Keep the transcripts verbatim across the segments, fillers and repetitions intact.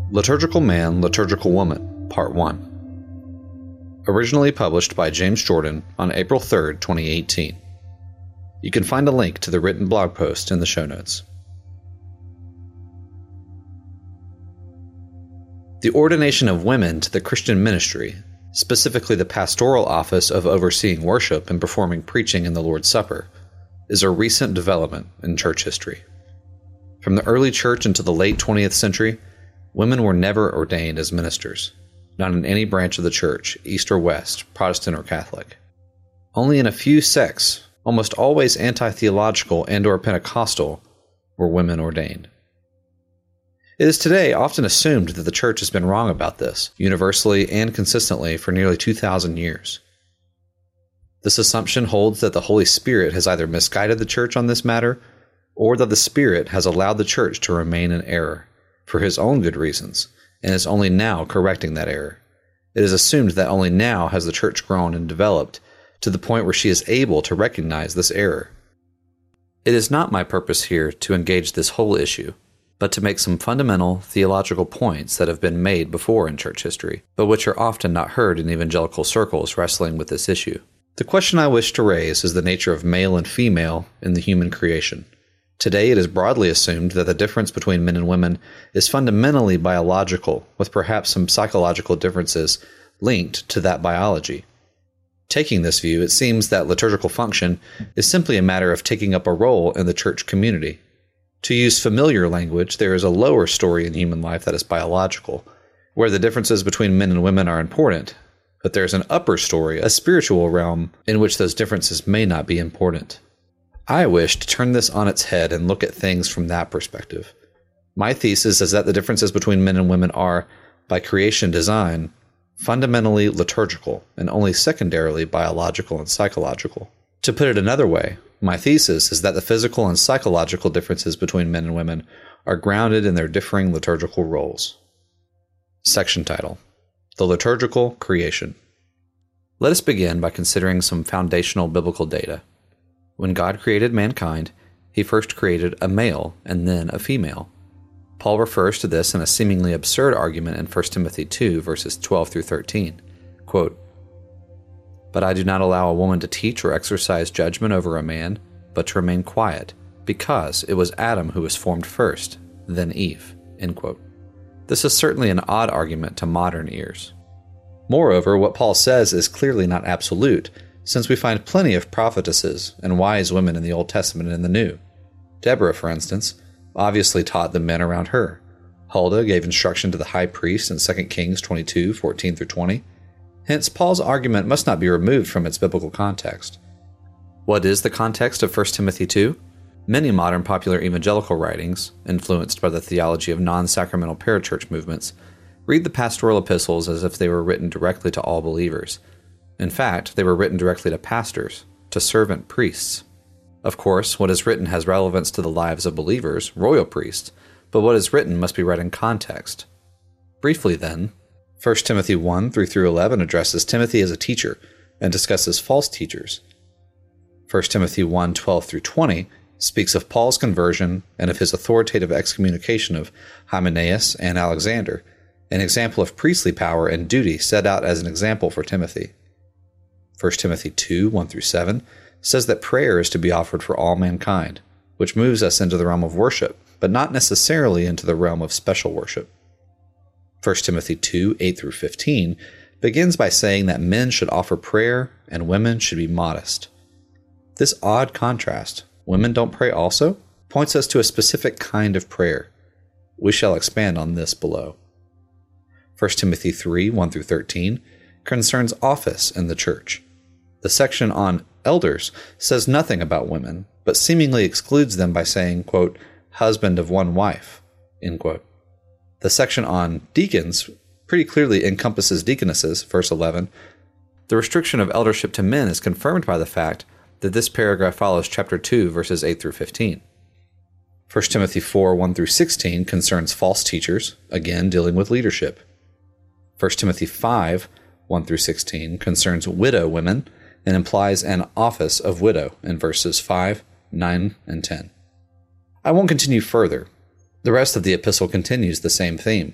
Liturgical Man, Liturgical Woman, Part one. Originally published by James Jordan on April third, twenty eighteen. You can find a link to the written blog post in the show notes. The ordination of women to the Christian ministry, specifically the pastoral office of overseeing worship and performing preaching in the Lord's Supper, is a recent development in church history. From the early church into the late twentieth century, women were never ordained as ministers, not in any branch of the church, East or West, Protestant or Catholic. Only in a few sects, almost always anti-theological and or Pentecostal, were women ordained. It is today often assumed that the church has been wrong about this, universally and consistently for nearly two thousand years. This assumption holds that the Holy Spirit has either misguided the church on this matter, or that the Spirit has allowed the church to remain in error, for his own good reasons, and is only now correcting that error. It is assumed that only now has the church grown and developed to the point where she is able to recognize this error. It is not my purpose here to engage this whole issue, but to make some fundamental theological points that have been made before in church history, but which are often not heard in evangelical circles wrestling with this issue. The question I wish to raise is the nature of male and female in the human creation. Today it is broadly assumed that the difference between men and women is fundamentally biological, with perhaps some psychological differences linked to that biology. Taking this view, it seems that liturgical function is simply a matter of taking up a role in the church community. To use familiar language, there is a lower story in human life that is biological, where the differences between men and women are important, but there is an upper story, a spiritual realm, in which those differences may not be important. I wish to turn this on its head and look at things from that perspective. My thesis is that the differences between men and women are, by creation design, fundamentally liturgical and only secondarily biological and psychological. To put it another way, my thesis is that the physical and psychological differences between men and women are grounded in their differing liturgical roles. Section title: The Liturgical Creation. Let us begin by considering some foundational biblical data. When God created mankind, he first created a male and then a female. Paul refers to this in a seemingly absurd argument in First Timothy two, verses twelve through thirteen. Quote, "But I do not allow a woman to teach or exercise judgment over a man, but to remain quiet, because it was Adam who was formed first, then Eve." End quote. This is certainly an odd argument to modern ears. Moreover, what Paul says is clearly not absolute, since we find plenty of prophetesses and wise women in the Old Testament and the New. Deborah, for instance, obviously taught the men around her. Huldah gave instruction to the high priest in Second Kings twenty-two, fourteen through twenty. Hence, Paul's argument must not be removed from its biblical context. What is the context of First Timothy two? Many modern popular evangelical writings, influenced by the theology of non-sacramental parachurch movements, read the pastoral epistles as if they were written directly to all believers. In fact, they were written directly to pastors, to servant priests. Of course, what is written has relevance to the lives of believers, royal priests, but what is written must be read in context. Briefly then, First Timothy one, three through eleven addresses Timothy as a teacher and discusses false teachers. First Timothy one, twelve through twenty speaks of Paul's conversion and of his authoritative excommunication of Hymenaeus and Alexander, an example of priestly power and duty set out as an example for Timothy. First Timothy two, one through seven says that prayer is to be offered for all mankind, which moves us into the realm of worship, but not necessarily into the realm of special worship. First Timothy two, eight through fifteen begins by saying that men should offer prayer and women should be modest. This odd contrast, women don't pray also, points us to a specific kind of prayer. We shall expand on this below. First Timothy three, one through thirteen concerns office in the church. The section on elders says nothing about women, but seemingly excludes them by saying, quote, husband of one wife, end quote. The section on deacons pretty clearly encompasses deaconesses, verse eleven. The restriction of eldership to men is confirmed by the fact that this paragraph follows chapter two, verses eight through fifteen. First Timothy four, one through sixteen concerns false teachers, again dealing with leadership. First Timothy five, one through sixteen concerns widow women and implies an office of widow in verses five, nine, and ten. I won't continue further. The rest of the epistle continues the same theme.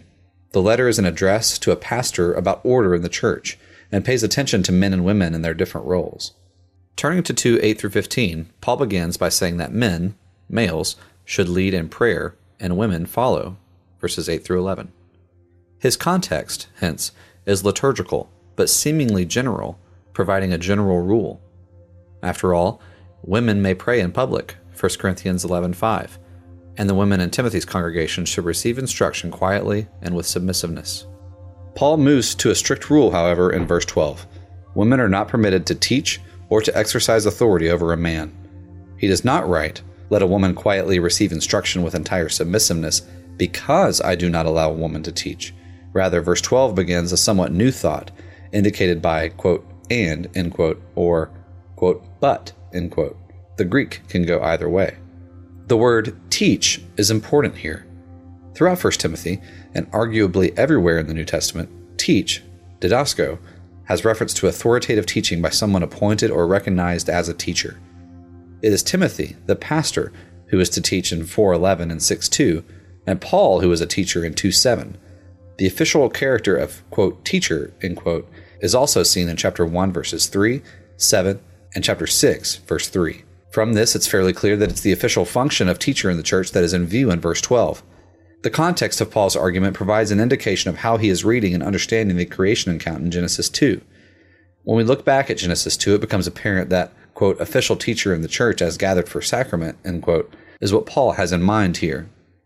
The letter is an address to a pastor about order in the church and pays attention to men and women in their different roles. Turning to two eight through fifteen, Paul begins by saying that men, males, should lead in prayer and women follow, verses eight through eleven. His context, hence, is liturgical, but seemingly general, providing a general rule. After all, women may pray in public, First Corinthians eleven five, and the women in Timothy's congregation should receive instruction quietly and with submissiveness. Paul moves to a strict rule, however, in verse twelve. Women are not permitted to teach or to exercise authority over a man. He does not write, "Let a woman quietly receive instruction with entire submissiveness, because I do not allow a woman to teach." Rather, verse twelve begins a somewhat new thought, indicated by, quote, "and," end quote, or, quote, "but," end quote. The Greek can go either way. The word teach is important here. Throughout First Timothy, and arguably everywhere in the New Testament, teach, didasko, has reference to authoritative teaching by someone appointed or recognized as a teacher. It is Timothy, the pastor, who is to teach in four eleven and six two, and Paul who is a teacher in two seven. The official character of, quote, teacher, end quote, is also seen in chapter one, verses three, seven, and chapter six, verse three. From this, it's fairly clear that it's the official function of teacher in the church that is in view in verse twelve. The context of Paul's argument provides an indication of how he is reading and understanding the creation account in Genesis two. When we look back at Genesis two, it becomes apparent that, quote, official teacher in the church as gathered for sacrament, end quote, is what Paul has in mind here.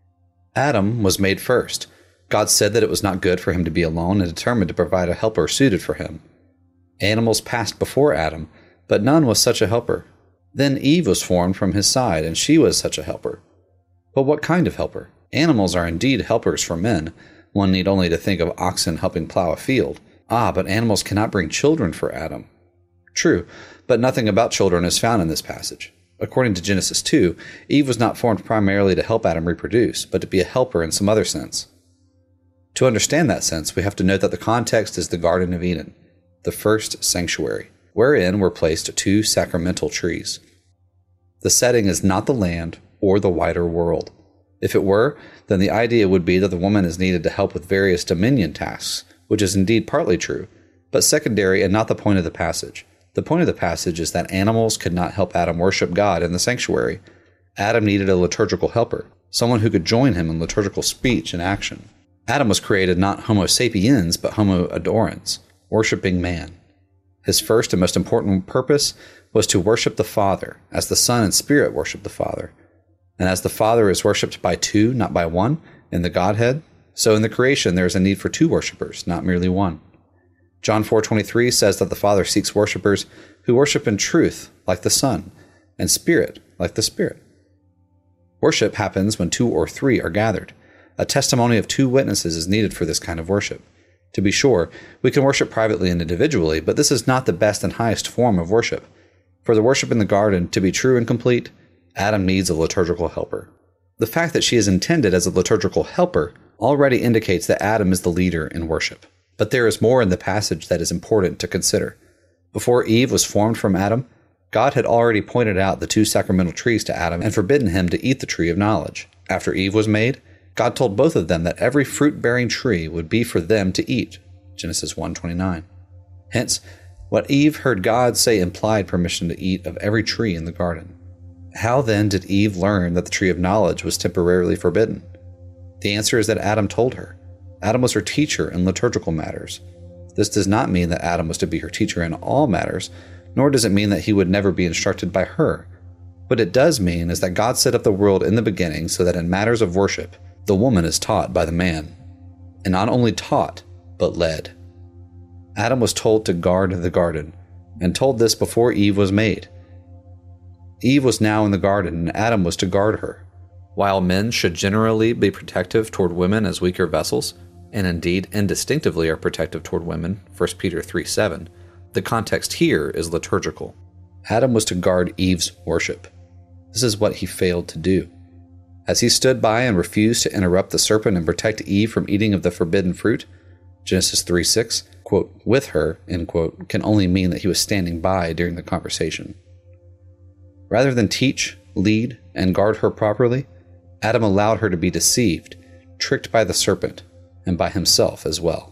Adam was made first. God said that it was not good for him to be alone and determined to provide a helper suited for him. Animals passed before Adam, but none was such a helper. Then Eve was formed from his side, and she was such a helper. But what kind of helper? Animals are indeed helpers for men. One need only to think of oxen helping plow a field. Ah, but animals cannot bring children for Adam. True, but nothing about children is found in this passage. According to Genesis two, Eve was not formed primarily to help Adam reproduce, but to be a helper in some other sense. To understand that sense, we have to note that the context is the Garden of Eden, the first sanctuary, wherein were placed two sacramental trees. The setting is not the land or the wider world. If it were, then the idea would be that the woman is needed to help with various dominion tasks, which is indeed partly true, but secondary and not the point of the passage. The point of the passage is that animals could not help Adam worship God in the sanctuary. Adam needed a liturgical helper, someone who could join him in liturgical speech and action. Adam was created not Homo sapiens, but Homo adorans, worshiping man. His first and most important purpose was to worship the Father, as the Son and Spirit worship the Father. And as the Father is worshipped by two, not by one, in the Godhead, so in the creation there is a need for two worshipers, not merely one. John four twenty-three says that the Father seeks worshipers who worship in truth, like the Son, and spirit, like the Spirit. Worship happens when two or three are gathered. A testimony of two witnesses is needed for this kind of worship. To be sure, we can worship privately and individually, but this is not the best and highest form of worship. For the worship in the garden to be true and complete, Adam needs a liturgical helper. The fact that she is intended as a liturgical helper already indicates that Adam is the leader in worship. But there is more in the passage that is important to consider. Before Eve was formed from Adam, God had already pointed out the two sacramental trees to Adam and forbidden him to eat the tree of knowledge. After Eve was made, God told both of them that every fruit-bearing tree would be for them to eat, Genesis one twenty-nine. Hence, what Eve heard God say implied permission to eat of every tree in the garden. How then did Eve learn that the tree of knowledge was temporarily forbidden? The answer is that Adam told her. Adam was her teacher in liturgical matters. This does not mean that Adam was to be her teacher in all matters, nor does it mean that he would never be instructed by her. What it does mean is that God set up the world in the beginning so that in matters of worship, the woman is taught by the man, and not only taught, but led. Adam was told to guard the garden, and told this before Eve was made. Eve was now in the garden, and Adam was to guard her. While men should generally be protective toward women as weaker vessels, and indeed indistinctively are protective toward women, First Peter three seven, the context here is liturgical. Adam was to guard Eve's worship. This is what he failed to do. As he stood by and refused to interrupt the serpent and protect Eve from eating of the forbidden fruit, Genesis three six, quote, with her, end quote, can only mean that he was standing by during the conversation. Rather than teach, lead, and guard her properly, Adam allowed her to be deceived, tricked by the serpent, and by himself as well.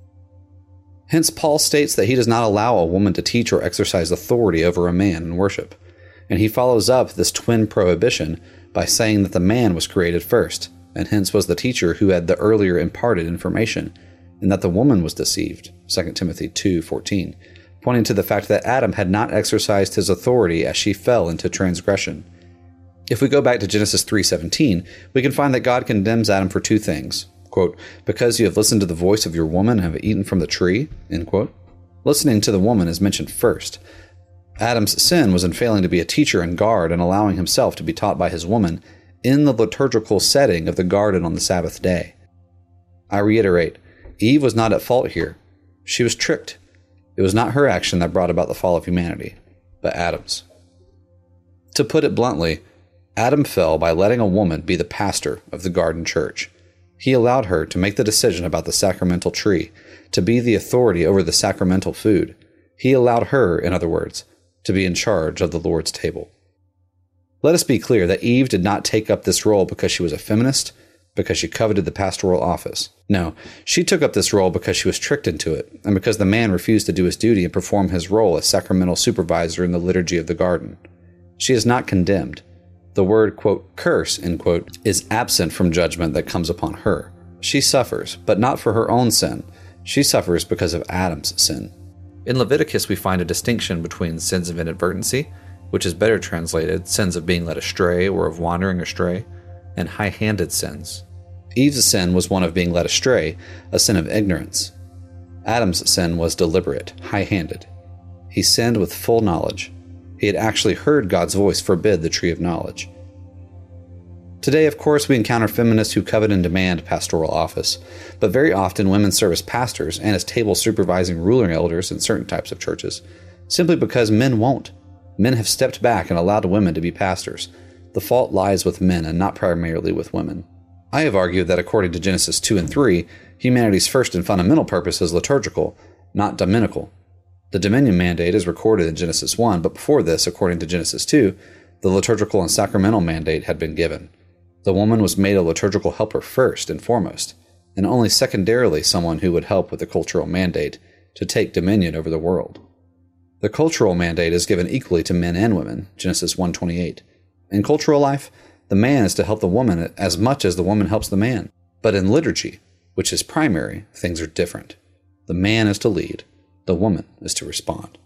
Hence, Paul states that he does not allow a woman to teach or exercise authority over a man in worship, and he follows up this twin prohibition by saying that the man was created first, and hence was the teacher who had the earlier imparted information, and that the woman was deceived, Second Timothy two fourteen, pointing to the fact that Adam had not exercised his authority as she fell into transgression. If we go back to Genesis three seventeen, we can find that God condemns Adam for two things. Quote, because you have listened to the voice of your woman and have eaten from the tree, end quote. Listening to the woman is mentioned first. Adam's sin was in failing to be a teacher and guard and allowing himself to be taught by his woman in the liturgical setting of the garden on the Sabbath day. I reiterate, Eve was not at fault here. She was tricked. It was not her action that brought about the fall of humanity, but Adam's. To put it bluntly, Adam fell by letting a woman be the pastor of the garden church. He allowed her to make the decision about the sacramental tree, to be the authority over the sacramental food. He allowed her, in other words, to be in charge of the Lord's table. Let us be clear that Eve did not take up this role because she was a feminist, because she coveted the pastoral office. No, she took up this role because she was tricked into it, and because the man refused to do his duty and perform his role as sacramental supervisor in the liturgy of the garden. She is not condemned. The word, quote, curse, end quote, is absent from judgment that comes upon her. She suffers, but not for her own sin. She suffers because of Adam's sin. In Leviticus, we find a distinction between sins of inadvertency, which is better translated sins of being led astray or of wandering astray, and high-handed sins. Eve's sin was one of being led astray, a sin of ignorance. Adam's sin was deliberate, high-handed. He sinned with full knowledge. He had actually heard God's voice forbid the tree of knowledge. Today, of course, we encounter feminists who covet and demand pastoral office, but very often women serve as pastors and as table supervising ruling elders in certain types of churches, simply because men won't. Men have stepped back and allowed women to be pastors. The fault lies with men and not primarily with women. I have argued that according to Genesis two and three, humanity's first and fundamental purpose is liturgical, not dominical. The dominion mandate is recorded in Genesis one, but before this, according to Genesis two, the liturgical and sacramental mandate had been given. The woman was made a liturgical helper first and foremost, and only secondarily someone who would help with the cultural mandate to take dominion over the world. The cultural mandate is given equally to men and women, Genesis one twenty-eight. In cultural life, the man is to help the woman as much as the woman helps the man. But in liturgy, which is primary, things are different. The man is to lead. The woman is to respond.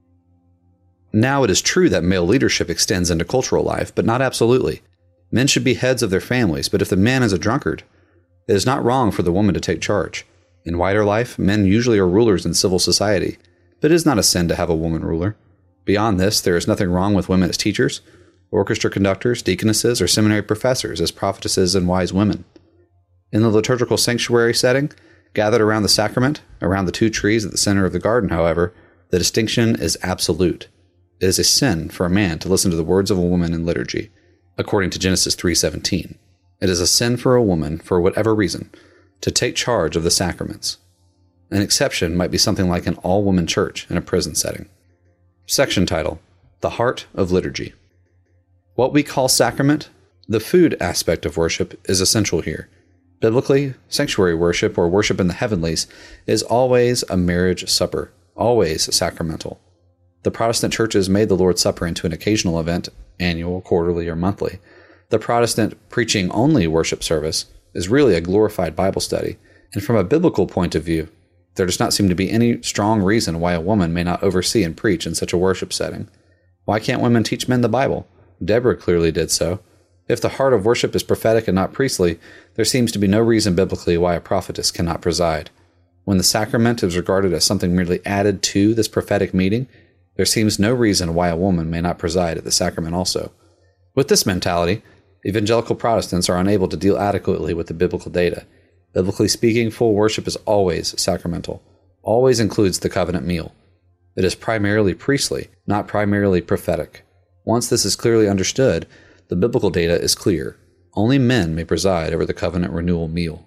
Now, it is true that male leadership extends into cultural life, but not absolutely. Men should be heads of their families, but if the man is a drunkard, it is not wrong for the woman to take charge. In wider life, men usually are rulers in civil society, but it is not a sin to have a woman ruler. Beyond this, there is nothing wrong with women as teachers, orchestra conductors, deaconesses, or seminary professors as prophetesses and wise women. In the liturgical sanctuary setting, gathered around the sacrament, around the two trees at the center of the garden, however, the distinction is absolute. It is a sin for a man to listen to the words of a woman in liturgy, according to Genesis three seventeen. It is a sin for a woman, for whatever reason, to take charge of the sacraments. An exception might be something like an all-woman church in a prison setting. Section title: The Heart of Liturgy. What we call sacrament, the food aspect of worship, is essential here. Biblically, sanctuary worship, or worship in the heavenlies, is always a marriage supper, always sacramental. The Protestant churches made the Lord's Supper into an occasional event, annual, quarterly, or monthly. The Protestant preaching-only worship service is really a glorified Bible study, and from a biblical point of view, there does not seem to be any strong reason why a woman may not oversee and preach in such a worship setting. Why can't women teach men the Bible? Deborah clearly did so. If the heart of worship is prophetic and not priestly, there seems to be no reason biblically why a prophetess cannot preside. When the sacrament is regarded as something merely added to this prophetic meeting, there seems no reason why a woman may not preside at the sacrament also. With this mentality, evangelical Protestants are unable to deal adequately with the biblical data. Biblically speaking, full worship is always sacramental, always includes the covenant meal. It is primarily priestly, not primarily prophetic. Once this is clearly understood, the biblical data is clear. Only men may preside over the covenant renewal meal.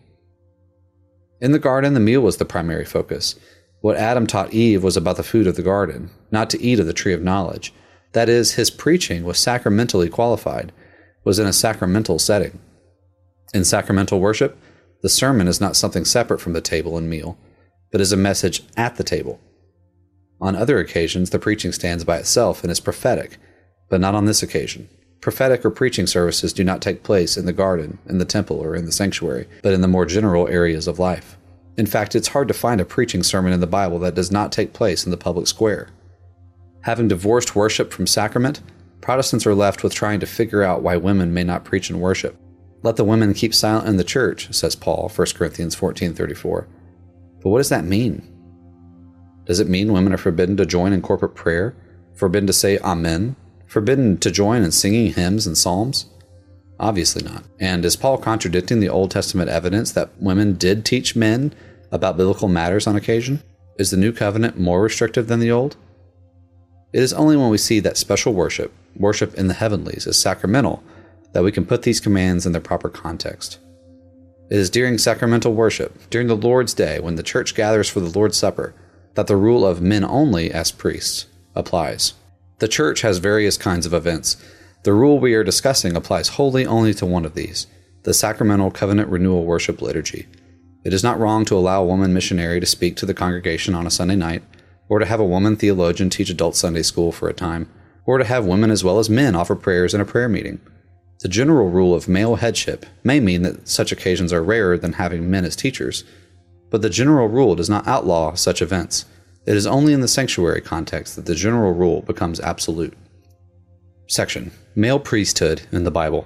In the garden, the meal was the primary focus. What Adam taught Eve was about the food of the garden, not to eat of the tree of knowledge. That is, his preaching was sacramentally qualified, was in a sacramental setting. In sacramental worship, The sermon is not something separate from the table and meal, but is a message at the table. On other occasions, the preaching stands by itself and is prophetic, but not on this occasion. Prophetic or preaching services do not take place in the garden, in the temple, or in the sanctuary, but in the more general areas of life. In fact, it's hard to find a preaching sermon in the Bible that does not take place in the public square. Having divorced worship from sacrament, Protestants are left with trying to figure out why women may not preach and worship. Let the women keep silent in the church, says Paul, First Corinthians fourteen thirty-four. But what does that mean? Does it mean women are forbidden to join in corporate prayer? Forbidden to say Amen? Forbidden to join in singing hymns and psalms? Obviously not. And is Paul contradicting the Old Testament evidence that women did teach men about biblical matters on occasion? Is the New Covenant more restrictive than the Old? It is only when we see that special worship, worship in the heavenlies, is sacramental, that we can put these commands in their proper context. It is during sacramental worship, during the Lord's Day, when the church gathers for the Lord's Supper, that the rule of men only as priests applies. The church has various kinds of events. The rule we are discussing applies wholly only to one of these, the sacramental covenant renewal worship liturgy. It is not wrong to allow a woman missionary to speak to the congregation on a Sunday night, or to have a woman theologian teach adult Sunday school for a time, or to have women as well as men offer prayers in a prayer meeting. The general rule of male headship may mean that such occasions are rarer than having men as teachers, but the general rule does not outlaw such events. It is only in the sanctuary context that the general rule becomes absolute. Section: Male priesthood in the Bible.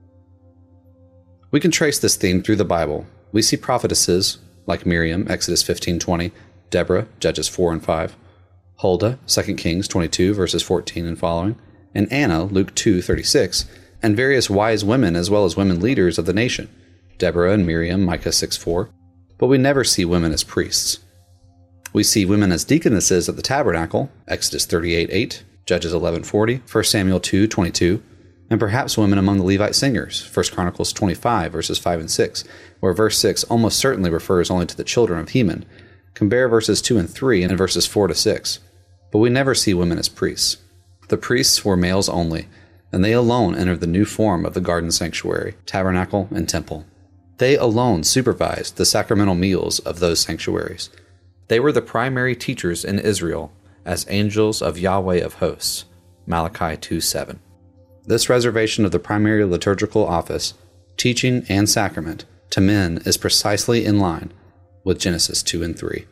We can trace this theme through the Bible. We see prophetesses like Miriam, Exodus fifteen twenty, Deborah, Judges four and five, Huldah, Second Kings twenty-two, verses fourteen and following, and Anna, Luke two thirty-six, and various wise women as well as women leaders of the nation, Deborah and Miriam, Micah six four, but we never see women as priests. We see women as deaconesses at the tabernacle, Exodus thirty-eight eight, Judges eleven forty, First Samuel two twenty-two, and perhaps women among the Levite singers, First Chronicles twenty-five, verses five and six, where verse six almost certainly refers only to the children of Heman. Compare verses two and three and verses four to six. But we never see women as priests. The priests were males only, and they alone entered the new form of the garden sanctuary, tabernacle, and temple. They alone supervised the sacramental meals of those sanctuaries. They were the primary teachers in Israel as angels of Yahweh of hosts, Malachi two seven. This reservation of the primary liturgical office, teaching and sacrament, to men is precisely in line with Genesis two and three.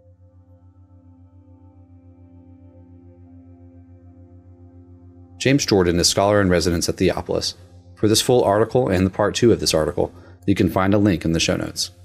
James Jordan is scholar in residence at Theopolis. For this full article and the part two of this article, you can find a link in the show notes.